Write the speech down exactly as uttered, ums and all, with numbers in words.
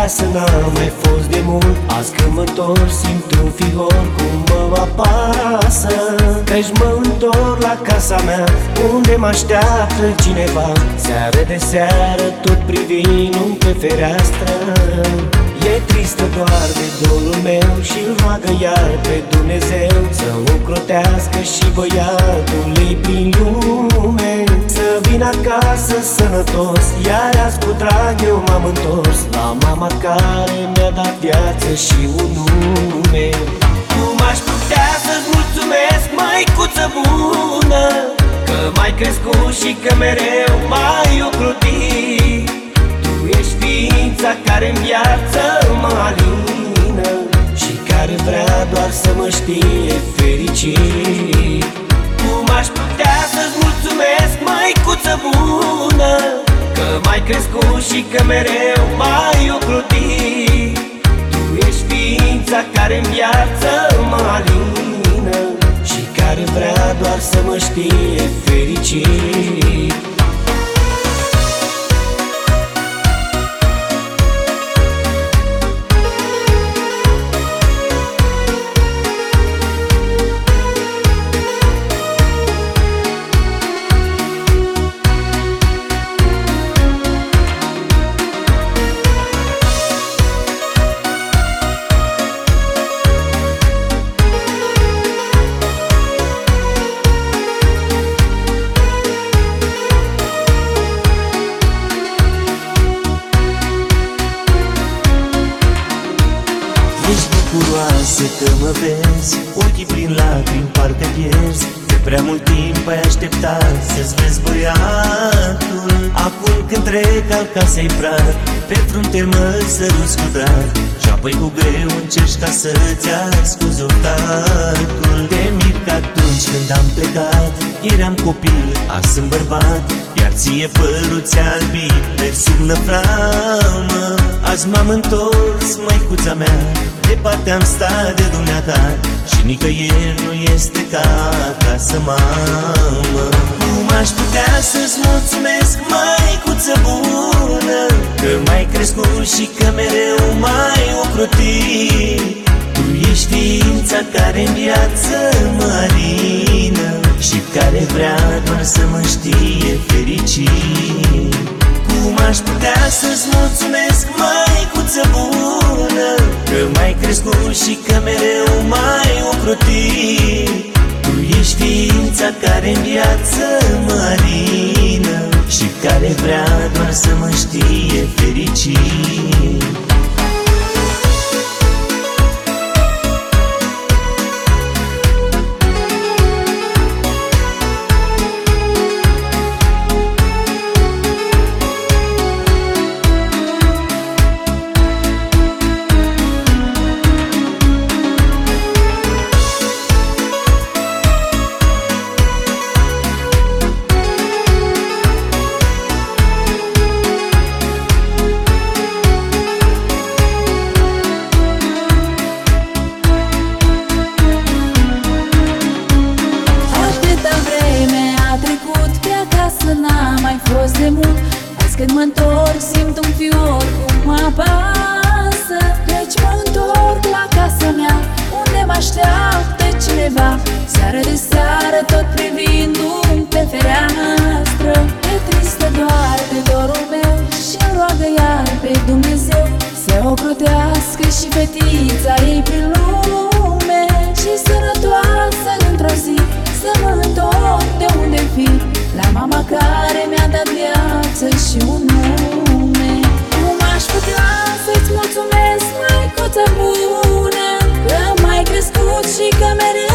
acasă n-am mai fost de mult. Azi când mă întorc simt un figor cum mă apasă. Căci mă întorc la casa mea, unde mă așteaptă cineva. Seară de seară tot privin pe fereastră. E tristă doar de dorul meu și-l roagă iar pe Dumnezeu să ocrotească și băiatul ei prin lume. Să vin acasă sănătos, iar azi cu drag eu m-am întors la mama care mi-a dat viață și un nume. Cum aș putea să-ți mulțumesc, măicuță bună, că m-ai crescut și că mereu m-ai ocrotit. Tu ești ființa care-n viață mă alină și care vrea doar să mă știe fericit. Cum aș putea să-ți mulțumesc, măicuță bună, că m-ai crescut și că mereu m-ai ocrotit. Tu ești ființa care-n viață mă alină și care vrea doar să mă știe fericit. Ești bucuroasă că mă vezi, ochii prin lacrimi parcă pierzi. De prea mult timp ai așteptat să-ți vezi băiatul. Acum când trec al casei prag, pe frunte mă săruți cu drag și apoi cu greu încerci ca să-ți ascuzi octatul. Te mir că atunci când am plecat eram copil, azi sunt bărbat, iar ție părul ți-a albit pe sub năframă. Azi m-am întors, măicuța mea, departe am stat de dumneata și nicăieri nu este ca acasă, mamă. Cum aș putea să-ți mulțumesc, măicuță bună, că m-ai crescut și că mereu m-ai ocrotit. Tu ești ființa care-n viață mă alină și care vrea doar să mă știe fericit. Cum aș putea să-ți mulțumesc, măicuță bună, că m-ai crescut și că mereu m-ai ocrotit. Tu ești ființa care-n viață mă alină și care vrea doar să mă știe fericit. Azi când mă întorc simt un fior cum mă apasă. Deci mă întorc la casa mea, unde mă așteaptă cineva. Seară de seară tot privindu-mi pe fereastră. E tristă doar de dorul meu și-mi roagă iar pe Dumnezeu să ocrotească și fetița ei prin lume. Și sănătoasă într-o zi să mă întorc de unde fi, la mama care mi-a dat viață și un nume. Cum aș putea să-ți mulțumesc, măicuță bună, că m-ai crescut și că mereu